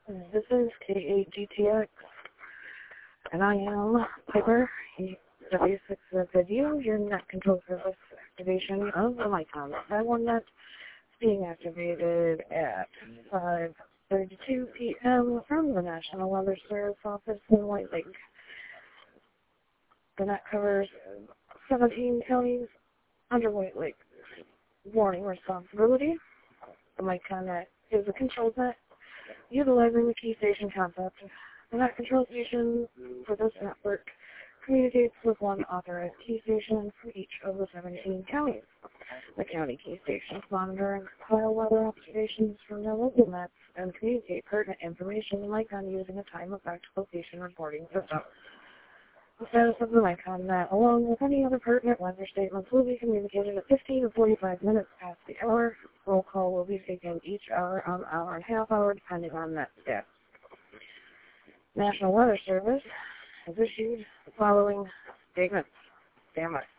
This is KAGTX, and I am Piper, W6ZU, your net control service activation of the Micon 519 being activated at 5:32 p.m. from the National Weather Service office in White Lake. The net covers 17 counties under White Lake warning responsibility. The Micon net is a controlled net utilizing the key station concept. The net control station for this network communicates with one authorized key station for each of the 17 counties. The county key stations monitor and compile weather observations from their local nets and communicate pertinent information to Micon using a time-effect location reporting system. The status of the Micon net, along with any other pertinent weather statements, will be communicated at 15 and 45 minutes past the hour. Roll call will be taken each hour on hour and half hour, depending on net status. National Weather Service has issued the following statements. Stand by.